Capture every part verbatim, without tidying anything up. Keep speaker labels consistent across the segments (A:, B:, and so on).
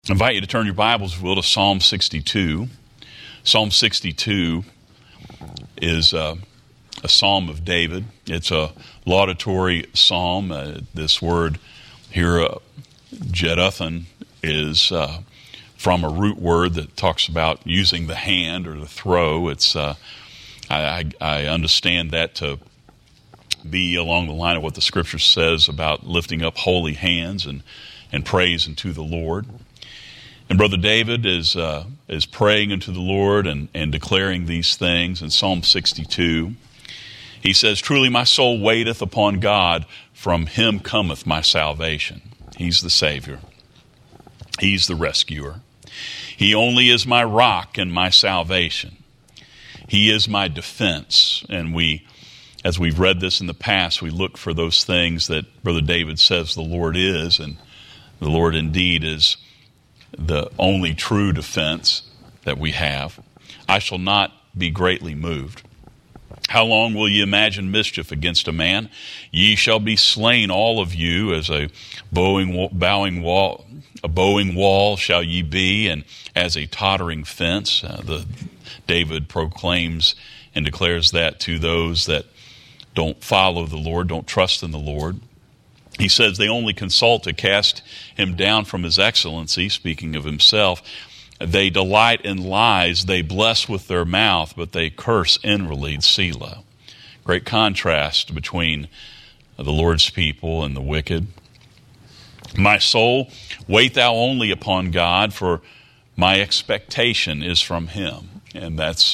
A: I invite you to turn your Bibles, if you will, to Psalm sixty-two. Psalm sixty-two is uh, a psalm of David. It's a laudatory psalm. Uh, this word here, uh, Jeduthun, is uh, from a root word that talks about using the hand or the throw. It's uh, I, I understand that to be along the line of what the Scripture says about lifting up holy hands and, and praise unto the Lord. And Brother David is uh, is praying unto the Lord and, and declaring these things in Psalm sixty-two. He says, "Truly my soul waiteth upon God, from him cometh my salvation." He's the Savior. He's the rescuer. He only is my rock and my salvation. He is my defense. And we, as we've read this in the past, we look for those things that Brother David says the Lord is, and the Lord indeed is the only true defense that we have. "I shall not be greatly moved. How long will ye imagine mischief against a man? Ye shall be slain, all of you, as a bowing, bowing wall, a bowing wall shall ye be, and as a tottering fence." Uh, the David proclaims and declares that to those that don't follow the Lord, don't trust in the Lord. He says they only consult to cast him down from his excellency, speaking of himself. "They delight in lies, they bless with their mouth, but they curse inwardly." Selah. Great contrast between the Lord's people and the wicked. "My soul, wait thou only upon God, for my expectation is from him." And that's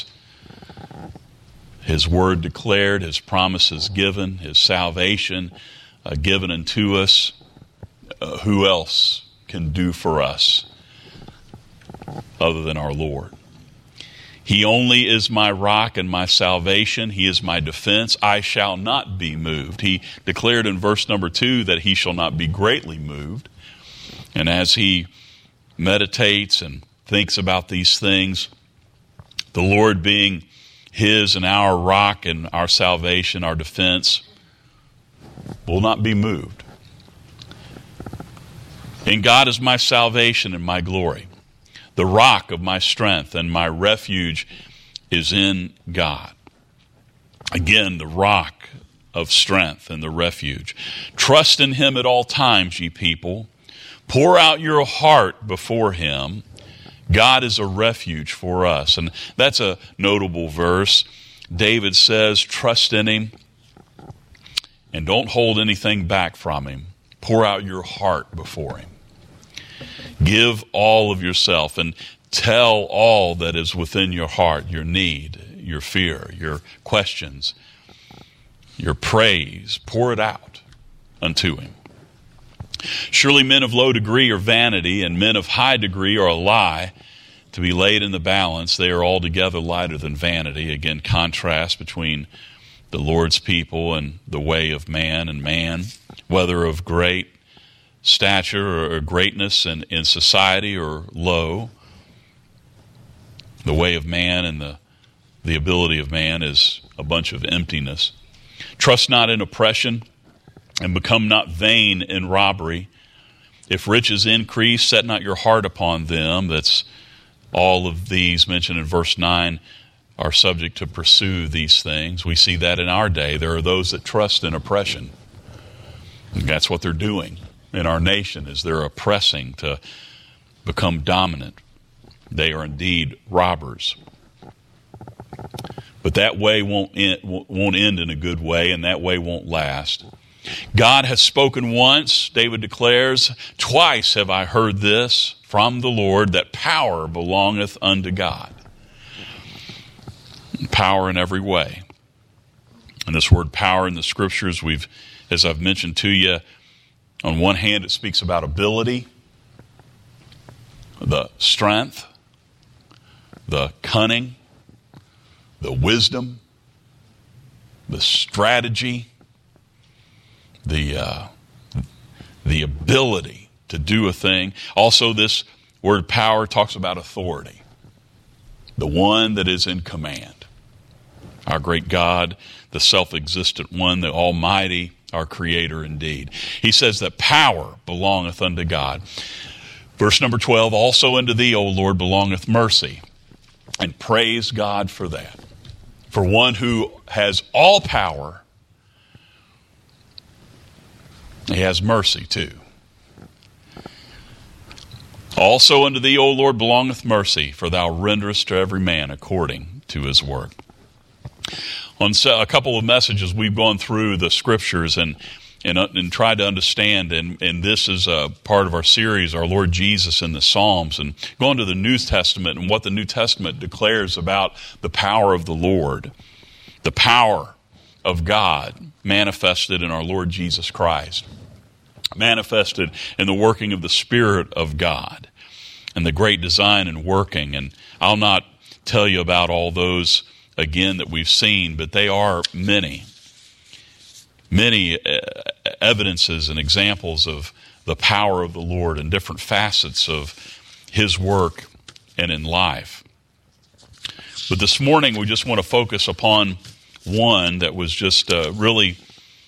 A: his word declared, his promises given, his salvation Uh, given unto us. Uh, who else can do for us other than our Lord? "He only is my rock and my salvation. He is my defense. I shall not be moved." He declared in verse number two that he shall not be greatly moved. And as he meditates and thinks about these things, the Lord being his and our rock and our salvation, our defense, will not be moved. "In God is my salvation and my glory. The rock of my strength and my refuge is in God." Again, the rock of strength and the refuge. "Trust in him at all times, ye people. Pour out your heart before him. God is a refuge for us." And that's a notable verse. David says, trust in him. And don't hold anything back from him. Pour out your heart before him. Give all of yourself and tell all that is within your heart, your need, your fear, your questions, your praise. Pour it out unto him. "Surely men of low degree are vanity, and men of high degree are a lie. To be laid in the balance, they are altogether lighter than vanity." Again, contrast between the Lord's people and the way of man and man, whether of great stature or greatness in, in society or low. The way of man and the, the ability of man is a bunch of emptiness. "Trust not in oppression, and become not vain in robbery. If riches increase, set not your heart upon them." That's all of these mentioned in verse nine are subject to pursue these things. We see that in our day. There are those that trust in oppression. And that's what they're doing in our nation, is they're oppressing to become dominant. They are indeed robbers. But that way won't end, won't end in a good way, and that way won't last. "God has spoken once," David declares, "twice have I heard this from the Lord, that power belongeth unto God." Power in every way. And this word power in the Scriptures, we've, as I've mentioned to you, on one hand it speaks about ability, the strength, the cunning, the wisdom, the strategy, the uh, the ability to do a thing. Also, this word power talks about authority, the one that is in command. Our great God, the self-existent one, the Almighty, our Creator indeed. He says that power belongeth unto God. Verse number twelve, also unto thee, O Lord, belongeth mercy. And praise God for that. For one who has all power, he has mercy too. Also unto thee, O Lord, belongeth mercy, for thou renderest to every man according to his work. On a couple of messages, we've gone through the scriptures and and, and tried to understand, and, and this is a part of our series, our Lord Jesus in the Psalms, and going to the New Testament and what the New Testament declares about the power of the Lord, the power of God manifested in our Lord Jesus Christ, manifested in the working of the Spirit of God, and the great design and working. And I'll not tell you about all those again that we've seen, but they are many, many evidences and examples of the power of the Lord in different facets of His work and in life. But this morning we just want to focus upon one that was just uh, really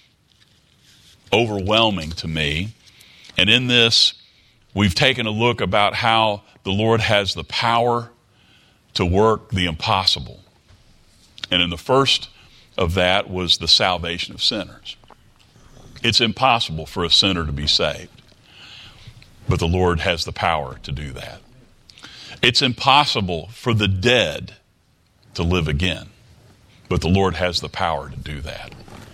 A: overwhelming to me. And in this, we've taken a look about how the Lord has the power to work the impossible. And in the first of that was the salvation of sinners. It's impossible for a sinner to be saved, but the Lord has the power to do that. It's impossible for the dead to live again, but the Lord has the power to do that.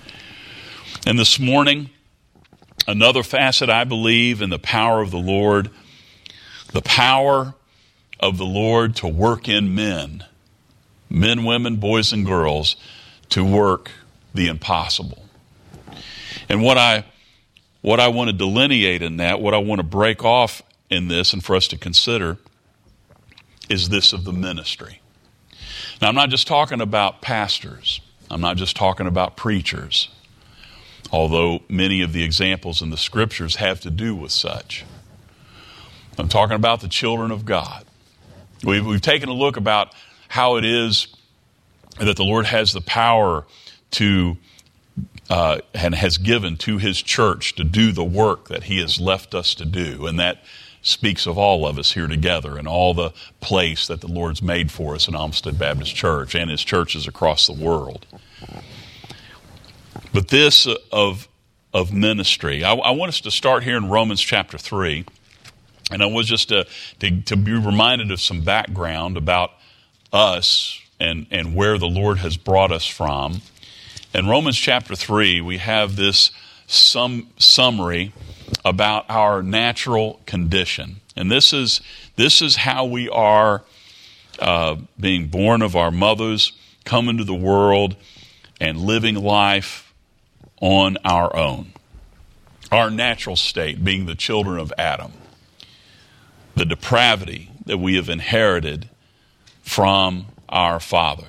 A: And this morning, another facet, I believe, in the power of the Lord, the power of the Lord to work in men, men, women, boys, and girls, to work the impossible. And what I what I want to delineate in that, what I want to break off in this and for us to consider is this of the ministry. Now, I'm not just talking about pastors. I'm not just talking about preachers, although many of the examples in the scriptures have to do with such. I'm talking about the children of God. We've, we've taken a look about how it is that the Lord has the power to uh, and has given to His church to do the work that He has left us to do. And that speaks of all of us here together and all the place that the Lord's made for us in Olmsted Baptist Church and His churches across the world. But this of, of ministry, I, I want us to start here in Romans chapter three. And I was just to, to, to be reminded of some background about us and, and where the Lord has brought us from. In Romans chapter three, we have this sum, summary about our natural condition. And this is, this is how we are uh, being born of our mothers, come into the world, and living life on our own. Our natural state being the children of Adam. The depravity that we have inherited from our father.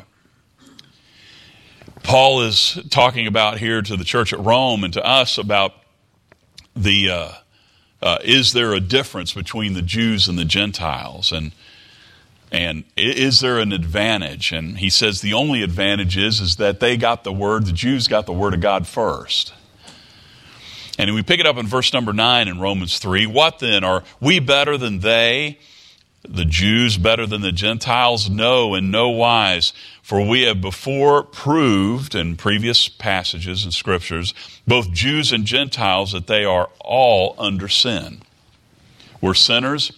A: Paul is talking about here to the church at Rome and to us about the, uh, uh, is there a difference between the Jews and the Gentiles? And and is there an advantage? And he says the only advantage is, is that they got the word, the Jews got the word of God first. And we pick it up in verse number nine in Romans three. What then? Are we better than they? The Jews better than the Gentiles? No, in no wise. For we have before proved in previous passages and scriptures, both Jews and Gentiles, that they are all under sin. We're sinners.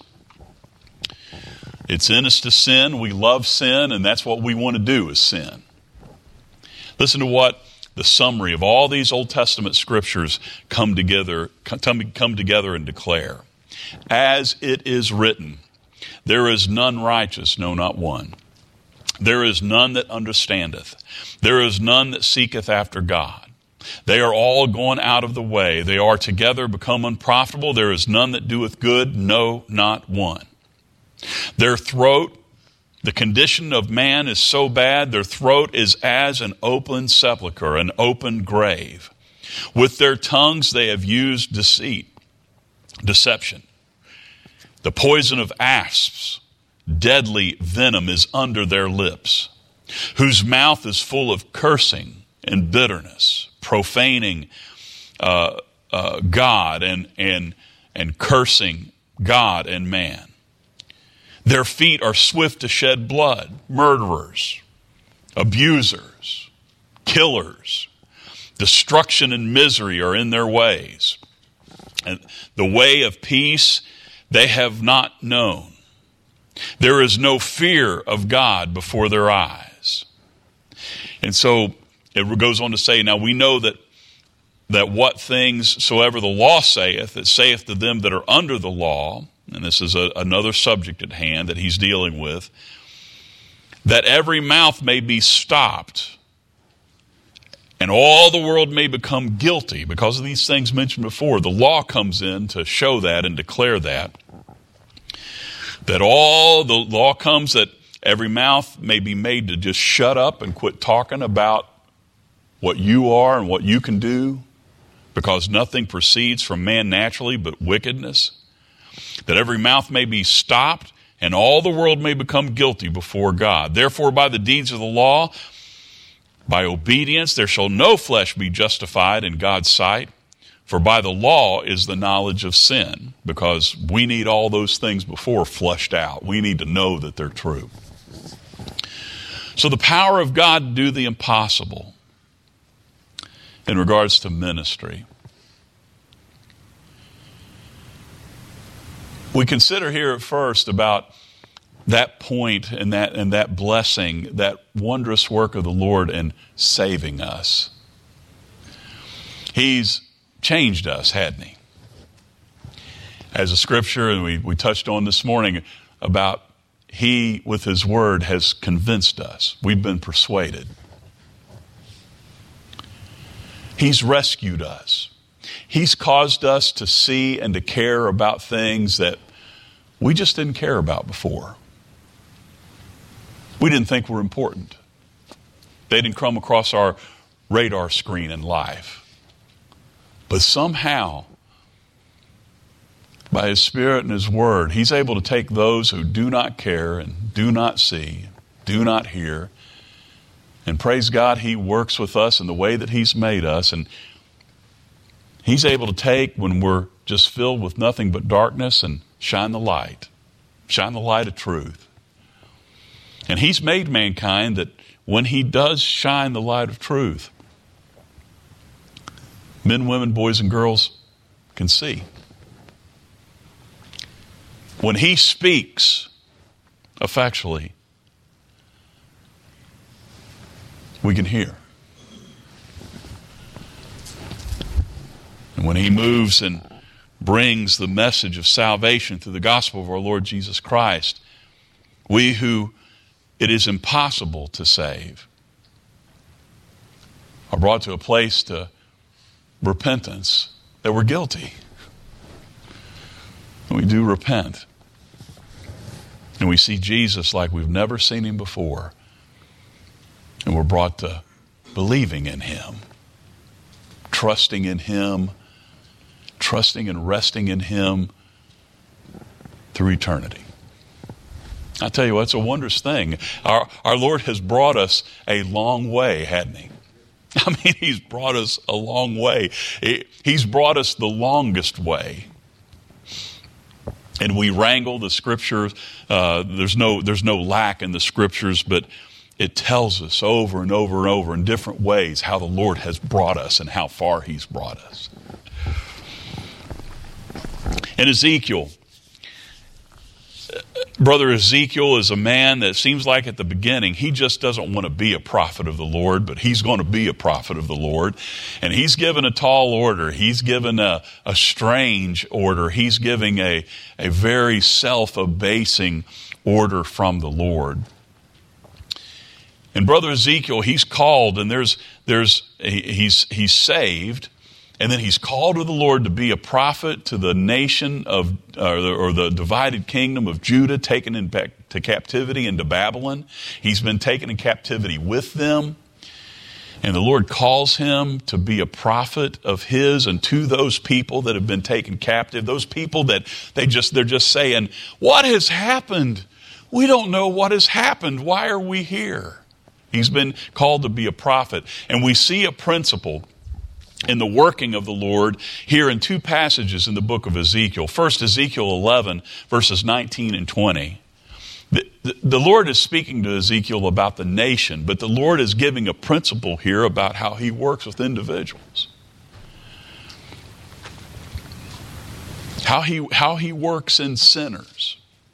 A: It's in us to sin. We love sin, and that's what we want to do is sin. Listen to what the summary of all these Old Testament scriptures come together, come, come together and declare. As it is written, there is none righteous, no, not one. There is none that understandeth. There is none that seeketh after God. They are all gone out of the way. They are together become unprofitable. There is none that doeth good, no, not one. Their throat, the condition of man is so bad, their throat is as an open sepulchre, an open grave. With their tongues they have used deceit, deception. The poison of asps, deadly venom is under their lips, whose mouth is full of cursing and bitterness, profaning uh, uh, God and and and cursing God and man. Their feet are swift to shed blood, murderers, abusers, killers. Destruction and misery are in their ways. And the way of peace they have not known. There is no fear of God before their eyes. And so it goes on to say, now we know that that what things soever the law saith, it saith to them that are under the law, and this is a, another subject at hand that he's dealing with, that every mouth may be stopped, and all the world may become guilty because of these things mentioned before. The law comes in to show that and declare that. That all the law comes that every mouth may be made to just shut up and quit talking about what you are and what you can do, because nothing proceeds from man naturally but wickedness. That every mouth may be stopped and all the world may become guilty before God. Therefore, by the deeds of the law, by obedience, there shall no flesh be justified in God's sight. For by the law is the knowledge of sin, because we need all those things before flushed out. We need to know that they're true. So the power of God to do the impossible in regards to ministry. We consider here at first about that point and that and that blessing, that wondrous work of the Lord in saving us. He's changed us, hadn't he? As a scripture, and we, we touched on this morning about he, with his word, has convinced us. We've been persuaded. He's rescued us. He's caused us to see and to care about things that we just didn't care about before. We didn't think were important. They didn't come across our radar screen in life. But somehow, by his Spirit and his word, he's able to take those who do not care and do not see, do not hear, and praise God, he works with us in the way that he's made us. And he's able to take when we're just filled with nothing but darkness and shine the light. Shine the light of truth. And he's made mankind that when he does shine the light of truth, men, women, boys, and girls can see. When he speaks effectually, we can hear. And when he moves and brings the message of salvation through the gospel of our Lord Jesus Christ, we who it is impossible to save are brought to a place to repentance that we're guilty. And we do repent. And we see Jesus like we've never seen him before. And we're brought to believing in him, trusting in him, trusting and resting in him through eternity. I tell you what, it's a wondrous thing. Our, our Lord has brought us a long way, hasn't he? I mean, he's brought us a long way. He's brought us the longest way. And we wrangle the scriptures. Uh, there's no there's no lack in the scriptures, but it tells us over and over and over in different ways how the Lord has brought us and how far he's brought us. And Ezekiel, Brother Ezekiel is a man that seems like at the beginning he just doesn't want to be a prophet of the Lord, but he's going to be a prophet of the Lord. And he's given a tall order. He's given a, a strange order. He's giving a, a very self-abasing order from the Lord. And Brother Ezekiel, he's called, and there's there's he's he's saved. And then he's called to the Lord to be a prophet to the nation of, or the, or the divided kingdom of Judah, taken into captivity into Babylon. He's been taken in captivity with them. And the Lord calls him to be a prophet of his and to those people that have been taken captive. Those people that they just, they're just saying, what has happened? We don't know what has happened. Why are we here? He's been called to be a prophet. And we see a principle in the working of the Lord here in two passages in the book of Ezekiel. First, Ezekiel eleven, verses nineteen and twenty. The, the, the Lord is speaking to Ezekiel about the nation, but the Lord is giving a principle here about how he works with individuals. How he, how he works in sinners.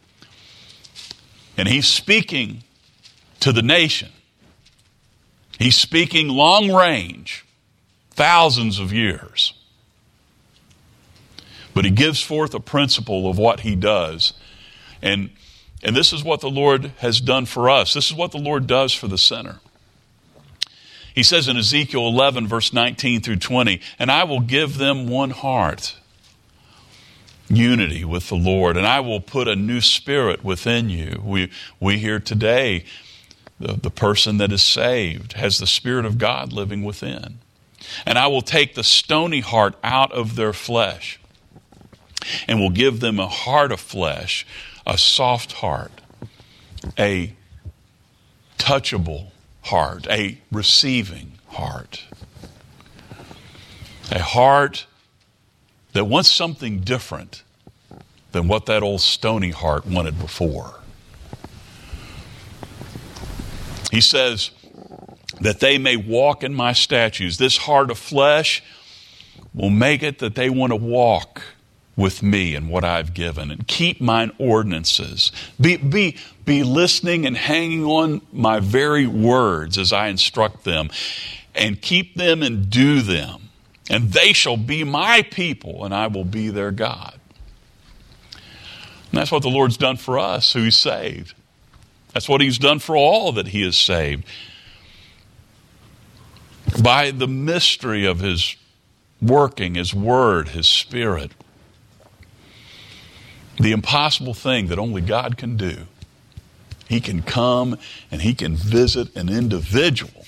A: And he's speaking to the nation. He's speaking long range, thousands of years. But he gives forth a principle of what he does. And, and this is what the Lord has done for us. This is what the Lord does for the sinner. He says in Ezekiel eleven, verse nineteen through twenty, "And I will give them one heart, unity with the Lord, and I will put a new spirit within you." We, we hear today, the, the person that is saved has the Spirit of God living within. "And I will take the stony heart out of their flesh, and will give them a heart of flesh, a soft heart, a touchable heart, a receiving heart. A heart that wants something different than what that old stony heart wanted before." He says that they may walk in my statutes. This heart of flesh will make it that they want to walk with me and what I've given and keep mine ordinances. Be, be, be listening and hanging on my very words as I instruct them, and keep them and do them. And they shall be my people, and I will be their God. And that's what the Lord's done for us who He's saved. That's what He's done for all that He has saved. By the mystery of His working, His Word, His Spirit. The impossible thing that only God can do. He can come and He can visit an individual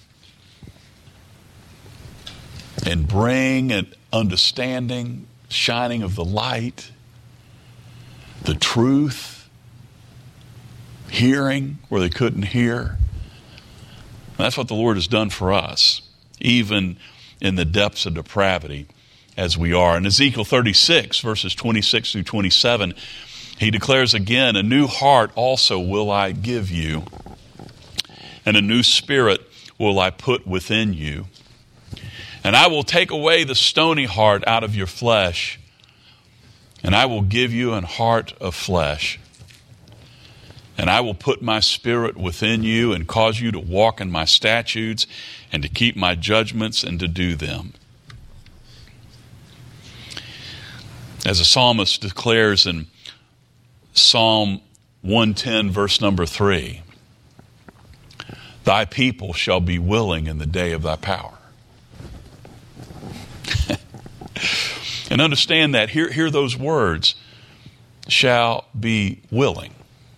A: and bring an understanding, shining of the light, the truth, hearing where they couldn't hear. And that's what the Lord has done for us, even in the depths of depravity as we are. In Ezekiel thirty-six, verses twenty-six through twenty-seven, He declares again, "A new heart also will I give you, and a new spirit will I put within you. And I will take away the stony heart out of your flesh, and I will give you an heart of flesh. And I will put my spirit within you and cause you to walk in my statutes and to keep my judgments and to do them." As the psalmist declares in Psalm one ten, verse number three, "Thy people shall be willing in the day of thy power." And understand that, hear, hear those words, shall be willing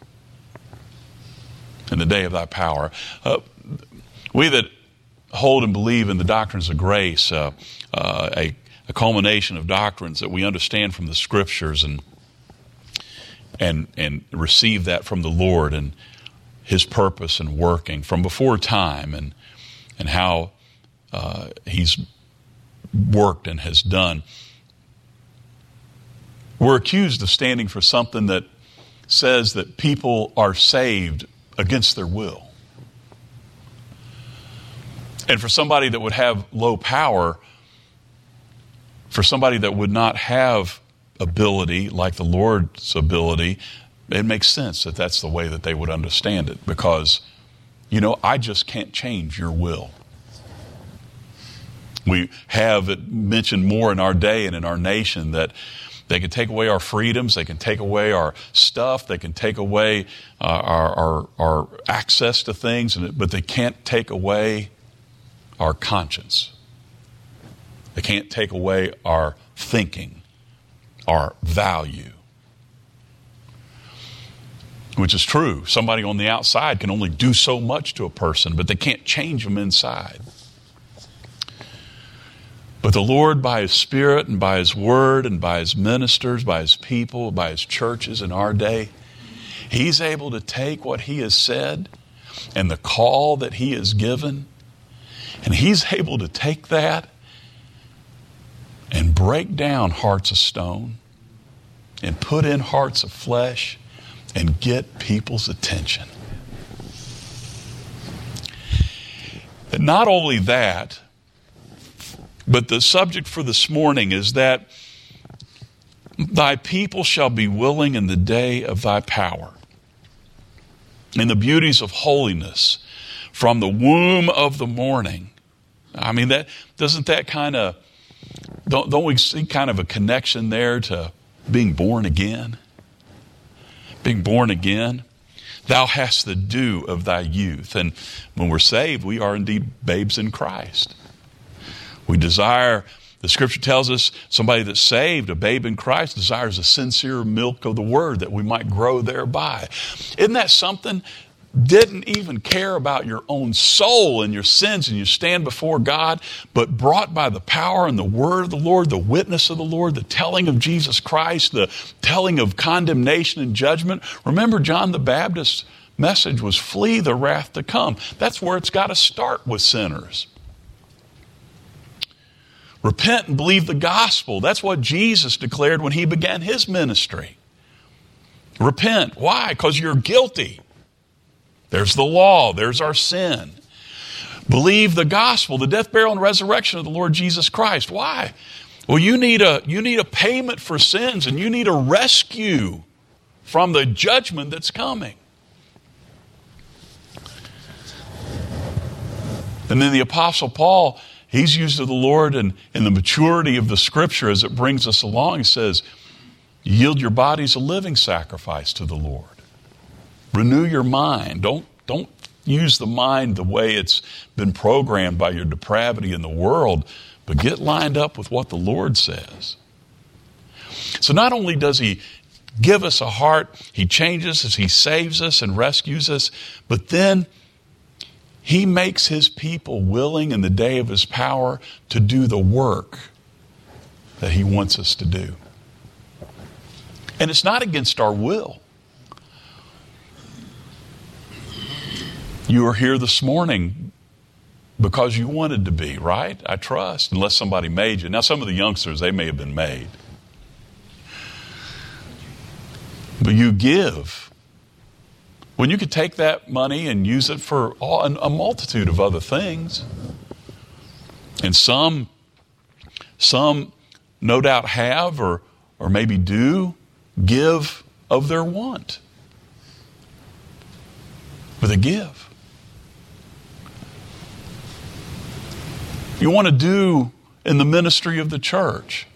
A: in the day of thy power. Uh, we that hold and believe in the doctrines of grace, uh, uh, a, a culmination of doctrines that we understand from the Scriptures and and and receive that from the Lord and His purpose and working from before time, and and how uh, He's worked and has done. We're accused of standing for something that says that people are saved against their will. And for somebody that would have low power, for somebody that would not have ability like the Lord's ability, it makes sense that that's the way that they would understand it. Because, you know, I just can't change your will. We have it mentioned more in our day and in our nation that they can take away our freedoms, they can take away our stuff, they can take away uh, our, our, our access to things, but they can't take away our conscience. They can't take away our thinking, our value. Which is true. Somebody on the outside can only do so much to a person, but they can't change them inside. But the Lord, by His Spirit and by His Word and by His ministers, by His people, by His churches in our day, He's able to take what He has said and the call that He has given, and He's able to take that and break down hearts of stone and put in hearts of flesh and get people's attention. And not only that, but the subject for this morning is that thy people shall be willing in the day of thy power, in the beauties of holiness, from the womb of the morning. I mean, that doesn't that kind of, don't, don't we see kind of a connection there to being born again? Being born again. Thou hast the dew of thy youth. And when we're saved, we are indeed babes in Christ. We desire, the scripture tells us, somebody that's saved, a babe in Christ, desires the sincere milk of the word that we might grow thereby. Isn't that something? Didn't even care about your own soul and your sins, and you stand before God, but brought by the power and the word of the Lord, the witness of the Lord, the telling of Jesus Christ, the telling of condemnation and judgment. Remember, John the Baptist's message was flee the wrath to come. That's where it's got to start with sinners. Repent and believe the gospel. That's what Jesus declared when he began his ministry. Repent. Why? Because you're guilty. There's the law. There's our sin. Believe the gospel, the death, burial, and resurrection of the Lord Jesus Christ. Why? Well, you need a, you need a payment for sins, and you need a rescue from the judgment that's coming. And then the Apostle Paul, he's used of the Lord and in the maturity of the Scripture as it brings us along. He says, yield your bodies a living sacrifice to the Lord. Renew your mind. Don't, don't use the mind the way it's been programmed by your depravity in the world, but get lined up with what the Lord says. So not only does he give us a heart, he changes us, he saves us and rescues us, but then he makes his people willing in the day of his power to do the work that he wants us to do. And it's not against our will. You are here this morning because you wanted to be, right? I trust, unless somebody made you. Now, some of the youngsters, they may have been made. But you give. When you could take that money and use it for all, a multitude of other things. And some, some no doubt have or, or maybe do give of their want. But they give. You want to do in the ministry of the church.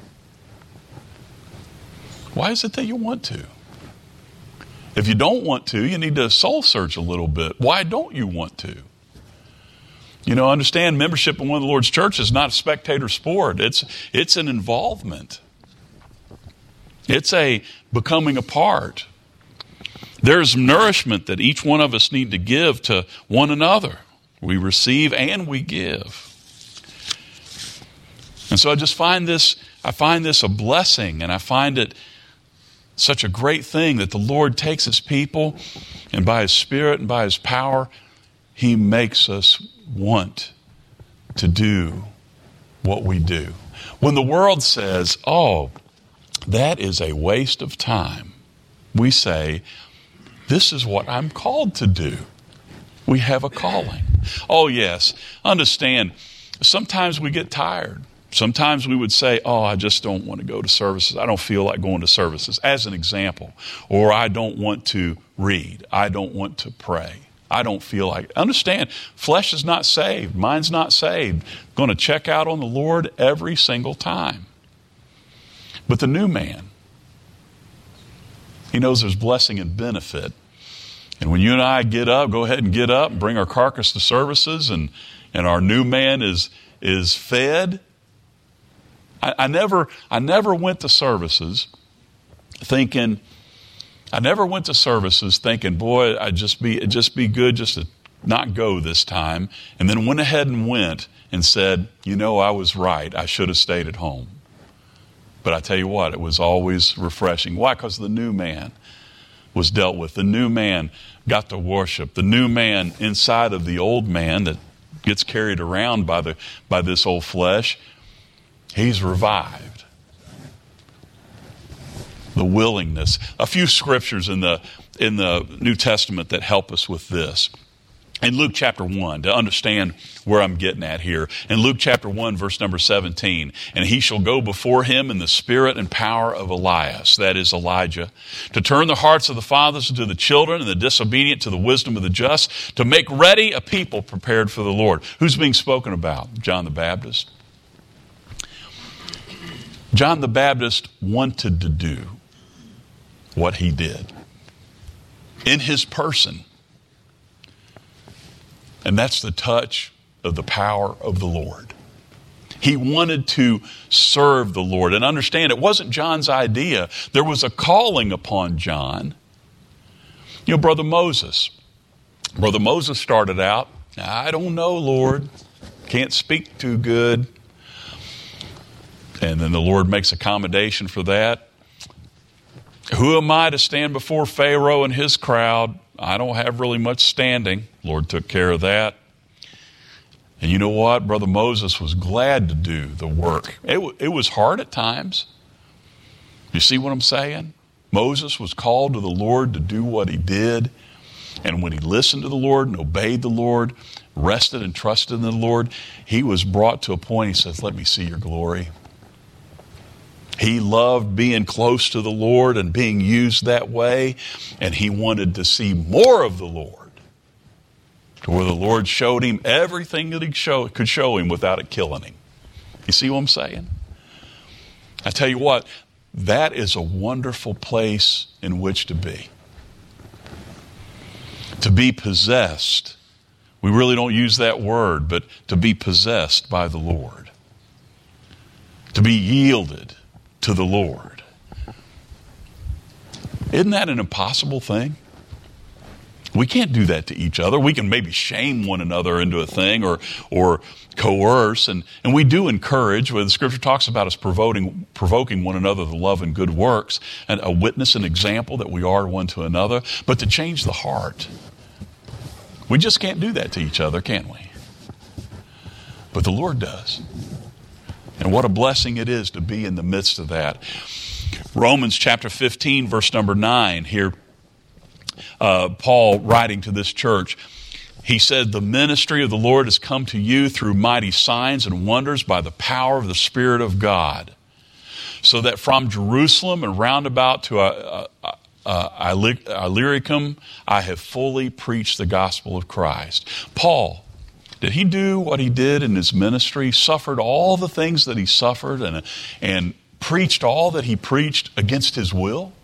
A: Why is it that you want to? If you don't want to, you need to soul search a little bit. Why don't you want to? You know, understand membership in one of the Lord's churches is not a spectator sport. It's, it's an involvement. It's a becoming a part. There's nourishment that each one of us need to give to one another. We receive and we give. And so I just find this, I find this a blessing, and I find it such a great thing that the Lord takes his people, and by his Spirit and by his power, he makes us want to do what we do. When the world says, oh, that is a waste of time, we say, this is what I'm called to do. We have a calling. Oh, yes, understand, sometimes we get tired. Sometimes we would say, oh, I just don't want to go to services. I don't feel like going to services, as an example. Or I don't want to read. I don't want to pray. I don't feel like it. Understand, flesh is not saved. Mind's not saved. Going to check out on the Lord every single time. But the new man, he knows there's blessing and benefit. And when you and I get up, go ahead and get up and bring our carcass to services, and, and our new man is, is fed. I, I never, I never went to services thinking, I never went to services thinking, boy, I'd just be, it'd just be good just to not go this time. And then went ahead and went and said, you know, I was right. I should have stayed at home. But I tell you what, it was always refreshing. Why? Because the new man was dealt with. The new man got to worship. The new man inside of the old man that gets carried around by the by this old flesh, He's revived. The willingness. A few scriptures in the in the New Testament that help us with this. In Luke chapter one, to understand where I'm getting at here. In Luke chapter one, verse number seventeen, and he shall go before him in the spirit and power of Elias, that is Elijah, to turn the hearts of the fathers to the children and the disobedient to the wisdom of the just, to make ready a people prepared for the Lord. Who's being spoken about? John the Baptist. John the Baptist wanted to do what he did in his person. And that's the touch of the power of the Lord. He wanted to serve the Lord. And understand, it wasn't John's idea. There was a calling upon John. You know, Brother Moses. Brother Moses started out, I don't know, Lord. Can't speak too good. And then the Lord makes accommodation for that. Who am I to stand before Pharaoh and his crowd? I don't have really much standing. Lord took care of that. And you know what? Brother Moses was glad to do the work. It, w- it was hard at times. You see what I'm saying? Moses was called to the Lord to do what he did. And when he listened to the Lord and obeyed the Lord, rested and trusted in the Lord, he was brought to a point, he says, let me see your glory. He loved being close to the Lord and being used that way, and he wanted to see more of the Lord, to where the Lord showed him everything that he show, could show him without it killing him. You see what I'm saying? I tell you what, that is a wonderful place in which to be. To be possessed. We really don't use that word, but to be possessed by the Lord. To be yielded to the Lord. Isn't that an impossible thing? We can't do that to each other. We can maybe shame one another into a thing or or coerce, and, and we do encourage, where the scripture talks about us provoking, provoking one another to love and good works, and a witness and example that we are one to another, but to change the heart. We just can't do that to each other, can we? But the Lord does. And what a blessing it is to be in the midst of that. Romans chapter fifteen, verse number nine, here, uh, Paul writing to this church, he said, the ministry of the Lord has come to you through mighty signs and wonders by the power of the Spirit of God. So that from Jerusalem and round about to uh, uh, uh, Illyricum, I have fully preached the gospel of Christ. Paul, did he do what he did in his ministry, suffered all the things that he suffered, and, and preached all that he preached against his will?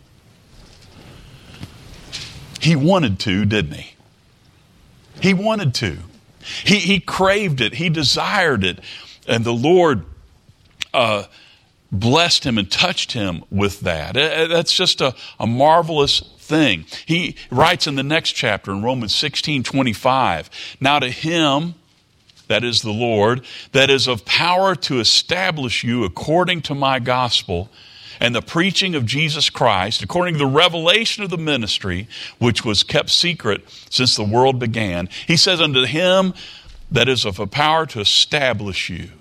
A: He wanted to, didn't he? He wanted to. He, he craved it. He desired it. And the Lord uh, blessed him and touched him with that. That's just a, a marvelous thing. He writes in the next chapter in Romans sixteen twenty-five, now to him, that is the Lord, that is of power to establish you according to my gospel and the preaching of Jesus Christ, according to the revelation of the ministry, which was kept secret since the world began. He says, unto him that is of a power to establish you.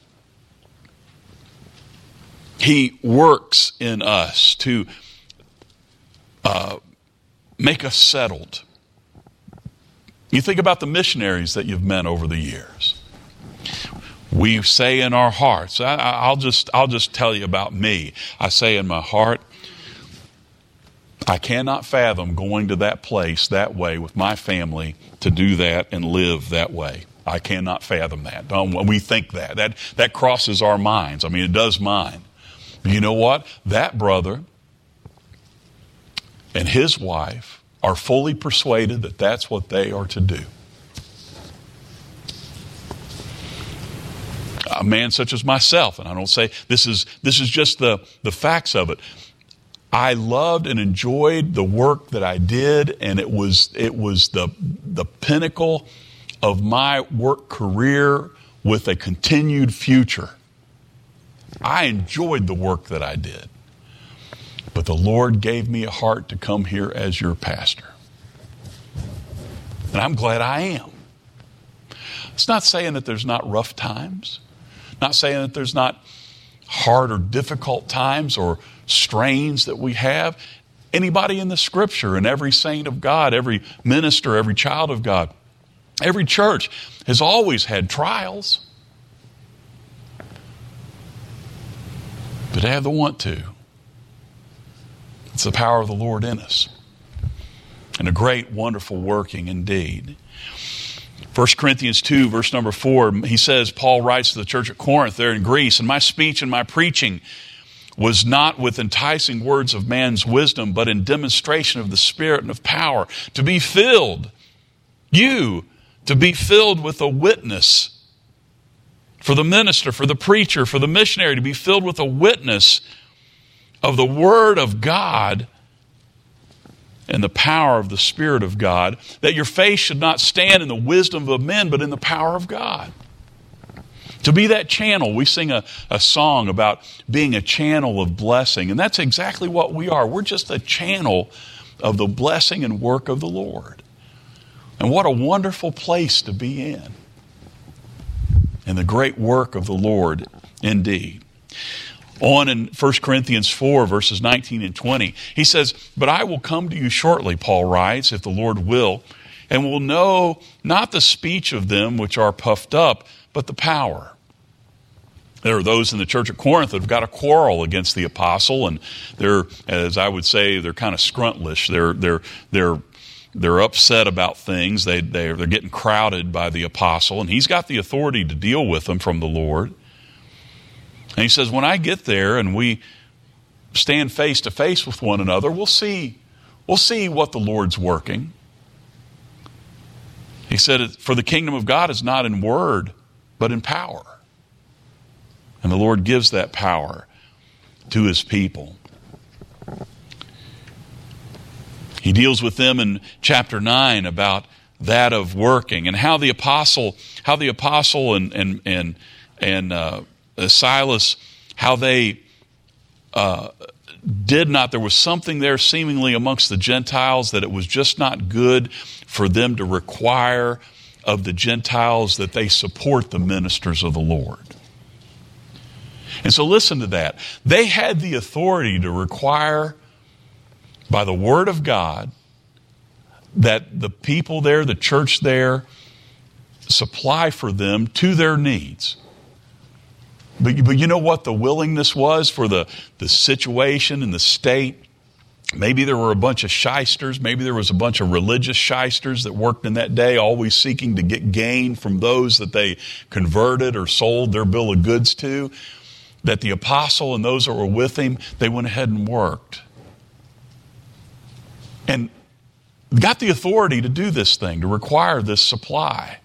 A: He works in us to uh, make us settled. You think about the missionaries that you've met over the years. We say in our hearts, I, I'll just I'll just tell you about me. I say in my heart, I cannot fathom going to that place that way with my family to do that and live that way. I cannot fathom that. Don't, we think that. That that crosses our minds. I mean, it does mine. But you know what? That brother and his wife are fully persuaded that that's what they are to do. A man such as myself, and I don't say this is this is just the, the facts of it. I loved and enjoyed the work that I did, and it was it was the the pinnacle of my work career with a continued future. I enjoyed the work that I did. But the Lord gave me a heart to come here as your pastor. And I'm glad I am. It's not saying that there's not rough times. Not saying that there's not hard or difficult times or strains that we have. Anybody in the Scripture and every saint of God, every minister, every child of God, every church has always had trials. But they have the want to. It's the power of the Lord in us. And a great, wonderful working indeed. First Corinthians two, verse number four, he says, Paul writes to the church at Corinth there in Greece, and my speech and my preaching was not with enticing words of man's wisdom, but in demonstration of the Spirit and of power, to be filled, you, to be filled with a witness. For the minister, for the preacher, for the missionary, to be filled with a witness of the Word of God and the power of the Spirit of God, that your faith should not stand in the wisdom of men, but in the power of God. To be that channel. We sing a, a song about being a channel of blessing, and that's exactly what we are. We're just a channel of the blessing and work of the Lord. And what a wonderful place to be in. And the great work of the Lord indeed. On in First Corinthians four, verses nineteen and twenty, he says, but I will come to you shortly, Paul writes, if the Lord will, and will know not the speech of them which are puffed up, but the power. There are those in the church at Corinth that have got a quarrel against the apostle, and they're, as I would say, they're kind of scruntlish. They're they're they're they're upset about things. They they're, they're getting crowded by the apostle, and he's got the authority to deal with them from the Lord. And he says, when I get there and we stand face to face with one another, we'll see, we'll see what the Lord's working. He said, for the kingdom of God is not in word, but in power. And the Lord gives that power to his people. He deals with them in chapter nine about that of working and how the apostle, how the apostle and and and and uh, Silas, how they uh, did not. There was something there seemingly amongst the Gentiles that it was just not good for them to require of the Gentiles that they support the ministers of the Lord. And so listen to that. They had the authority to require by the word of God that the people there, the church there, supply for them to their needs. But, but you know what the willingness was for the, the situation and the state? Maybe there were a bunch of shysters. Maybe there was a bunch of religious shysters that worked in that day, always seeking to get gain from those that they converted or sold their bill of goods to. That the apostle and those that were with him, they went ahead and worked. And got the authority to do this thing, to require this supply.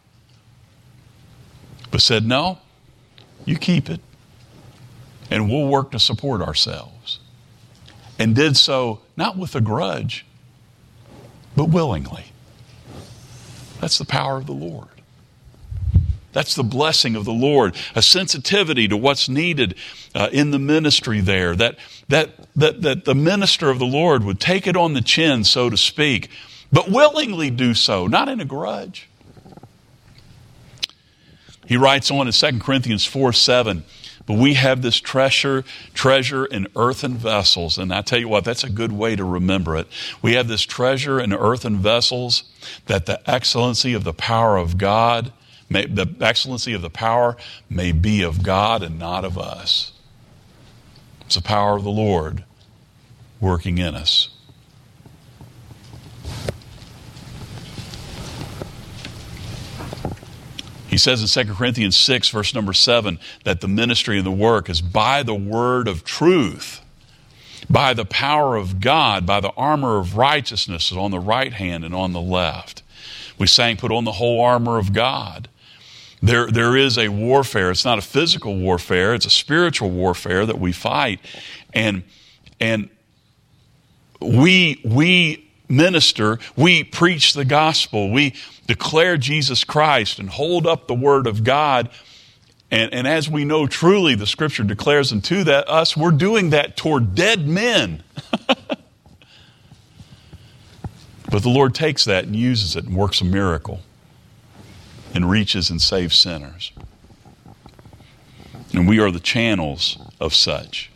A: But said, no, you keep it, and we'll work to support ourselves. And did so not with a grudge, but willingly. That's the power of the Lord. That's the blessing of the Lord, a sensitivity to what's needed uh, in the ministry there, that, that, that, that the minister of the Lord would take it on the chin, so to speak, but willingly do so, not in a grudge. He writes on in Second Corinthians four seven, but we have this treasure, treasure in earthen vessels. And I tell you what, that's a good way to remember it. We have this treasure in earthen vessels, that the excellency of the power of God, may, the excellency of the power may be of God and not of us. It's the power of the Lord working in us. He says in Second Corinthians six, verse number seven, that the ministry and the work is by the word of truth, by the power of God, by the armor of righteousness on the right hand and on the left. We sang, put on the whole armor of God. There, there is a warfare. It's not a physical warfare. It's a spiritual warfare that we fight. And, and we, we minister, we preach the gospel, we declare Jesus Christ and hold up the word of God. And, and as we know truly, the scripture declares unto that us, we're doing that toward dead men. But the Lord takes that and uses it and works a miracle and reaches and saves sinners. And we are the channels of such.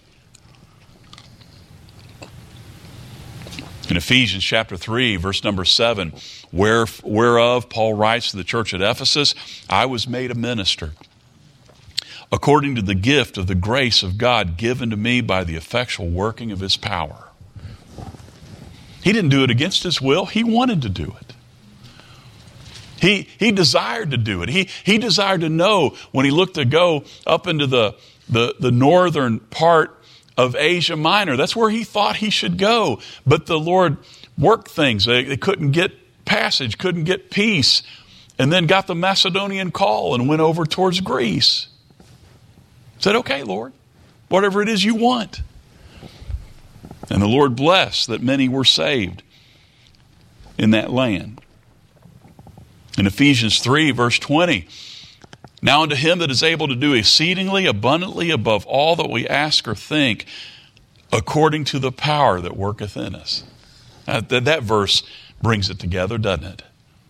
A: In Ephesians chapter three, verse number seven, where, whereof Paul writes to the church at Ephesus, I was made a minister, according to the gift of the grace of God given to me by the effectual working of his power. He didn't do it against his will. He wanted to do it. He, he desired to do it. He, he desired to know when he looked to go up into the, the, the northern part of Asia Minor. That's where he thought he should go. But the Lord worked things. They, they couldn't get passage, couldn't get peace, and then got the Macedonian call and went over towards Greece. Said, okay, Lord, whatever it is you want. And the Lord blessed that many were saved in that land. In Ephesians three, verse twenty, now unto him that is able to do exceedingly abundantly above all that we ask or think, according to the power that worketh in us. Now, that, that verse brings it together, doesn't it?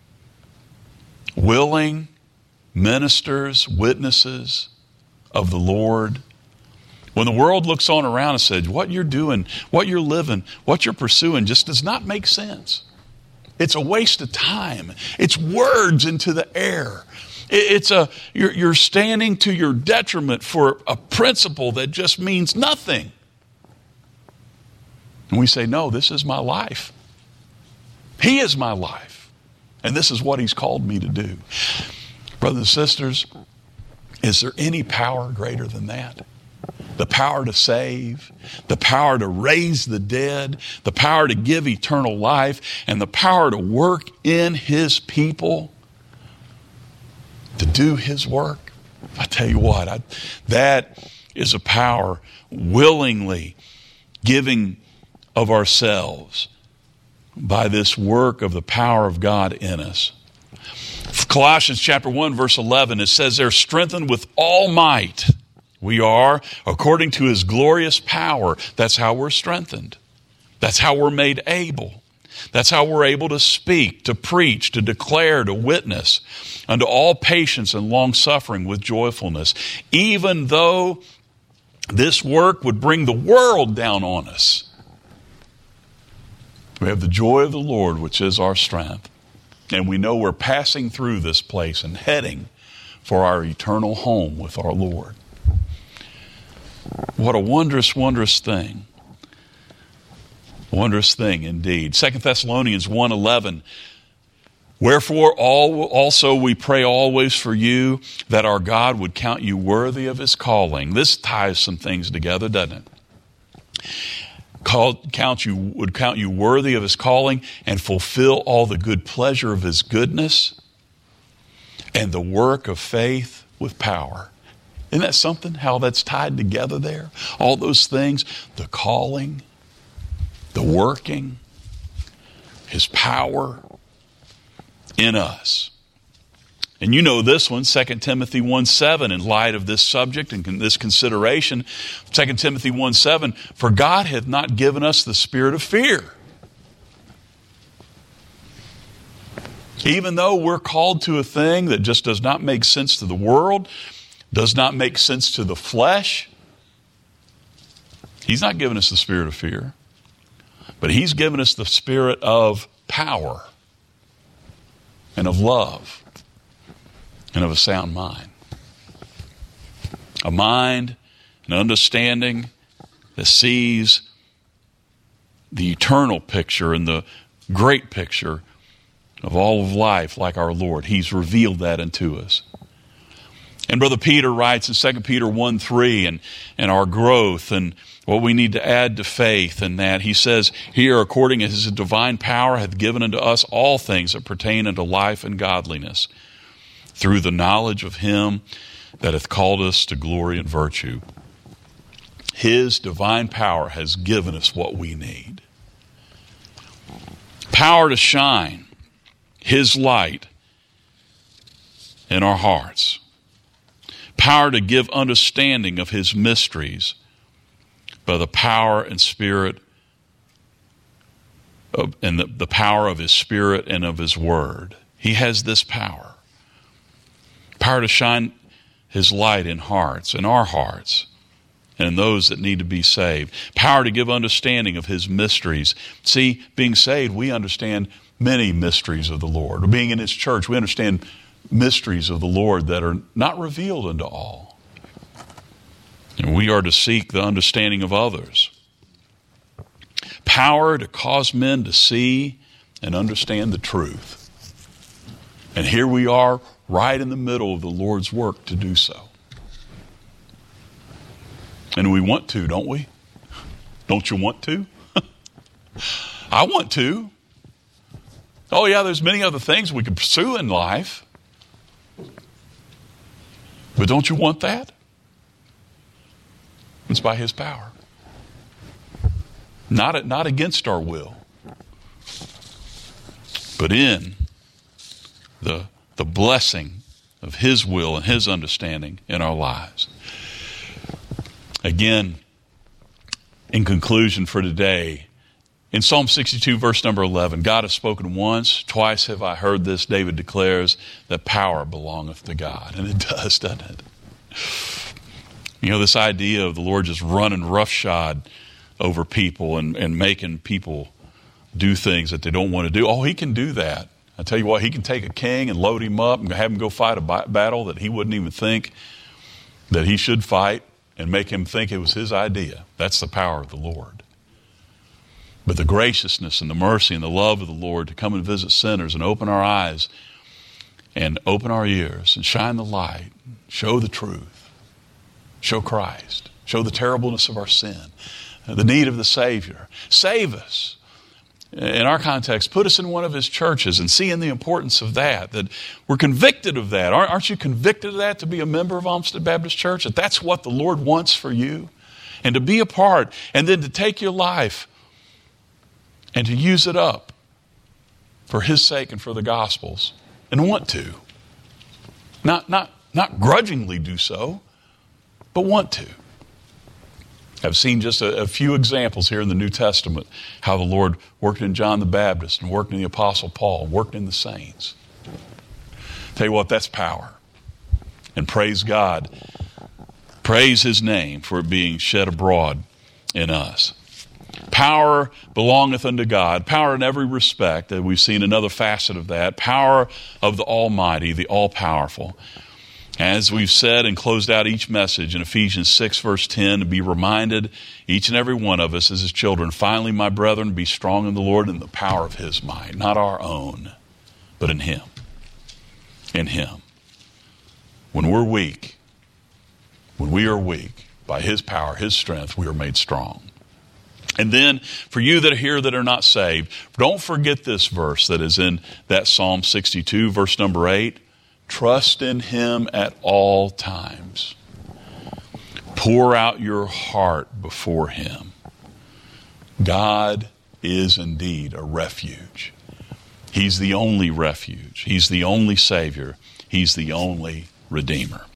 A: Willing ministers, witnesses of the Lord. When the world looks on around and says, what you're doing, what you're living, what you're pursuing just does not make sense. It's a waste of time. It's words into the air. It's a you're, you're standing to your detriment for a principle that just means nothing. And we say, no, this is my life. He is my life. And this is what he's called me to do. Brothers and sisters, is there any power greater than that? The power to save, the power to raise the dead, the power to give eternal life, and the power to work in his people, to do his work. I tell you what, I, that is a power willingly giving of ourselves by this work of the power of God in us. Colossians chapter one, verse eleven, it says they're strengthened with all might. We are, according to his glorious power. That's how we're strengthened. That's how we're made able. That's how we're able to speak, to preach, to declare, to witness unto all patience and long suffering with joyfulness, even though this work would bring the world down on us. We have the joy of the Lord, which is our strength. And we know we're passing through this place and heading for our eternal home with our Lord. What a wondrous, wondrous thing. Wondrous thing indeed. Second Thessalonians one eleven. Wherefore all, also we pray always for you, that our God would count you worthy of his calling. This ties some things together, doesn't it? Called, count you, would count you worthy of his calling and fulfill all the good pleasure of his goodness and the work of faith with power. Isn't that something, how that's tied together there? All those things, the calling, the working, his power in us. And you know this one, Second Timothy one seven, in light of this subject and this consideration. Second Timothy one seven, for God hath not given us the spirit of fear. Even though we're called to a thing that just does not make sense to the world, does not make sense to the flesh, he's not given us the spirit of fear, but he's given us the spirit of power and of love and of a sound mind. A mind, an understanding that sees the eternal picture and the great picture of all of life like our Lord. He's revealed that unto us. And Brother Peter writes in Second Peter one three, and, and our growth and what we need to add to faith, and that he says, here, according as his divine power hath given unto us all things that pertain unto life and godliness, through the knowledge of him that hath called us to glory and virtue. His divine power has given us what we need. Power to shine his light in our hearts. Power to give understanding of his mysteries by the power and spirit of, and the, the power of his spirit and of his word. He has this power. Power to shine his light in hearts, in our hearts, and in those that need to be saved. Power to give understanding of his mysteries. See, being saved, we understand many mysteries of the Lord. Being in his church, we understand mysteries of the Lord that are not revealed unto all. And we are to seek the understanding of others. Power to cause men to see and understand the truth. And here we are right in the middle of the Lord's work to do so. And we want to, don't we? Don't you want to? I want to. Oh yeah, there's many other things we could pursue in life. But don't you want that? It's by his power. Not, not against our will, but in the, the blessing of his will and his understanding in our lives. Again, in conclusion for today, in Psalm sixty-two, verse number eleven, God has spoken once, twice have I heard this, David declares, that power belongeth to God. And it does, doesn't it? You know, this idea of the Lord just running roughshod over people and, and making people do things that they don't want to do. Oh, he can do that. I tell you what, he can take a king and load him up and have him go fight a battle that he wouldn't even think that he should fight and make him think it was his idea. That's the power of the Lord. But the graciousness and the mercy and the love of the Lord to come and visit sinners and open our eyes and open our ears and shine the light, show the truth, show Christ, show the terribleness of our sin, the need of the Savior. Save us. In our context, put us in one of his churches and seeing the importance of that, that we're convicted of that. Aren't you convicted of that, to be a member of Olmsted Baptist Church? That that's what the Lord wants for you? And to be a part, and then to take your life and to use it up for his sake and for the gospel's, and want to. Not, not, not grudgingly do so, but want to. I've seen just a, a few examples here in the New Testament how the Lord worked in John the Baptist and worked in the Apostle Paul, and worked in the saints. Tell you what, that's power. And praise God. Praise his name for it being shed abroad in us. Power belongeth unto God. Power in every respect. That we've seen another facet of that. Power of the Almighty, the All-Powerful. As we've said and closed out each message in Ephesians six, verse ten, to be reminded, each and every one of us as his children, finally, my brethren, be strong in the Lord and the power of his might. Not our own, but in him. In him. When we're weak, when we are weak, by his power, his strength, we are made strong. And then, for you that are here that are not saved, don't forget this verse that is in that Psalm sixty-two, verse number eight. Trust in him at all times. Pour out your heart before him. God is indeed a refuge. He's the only refuge. He's the only Savior. He's the only Redeemer.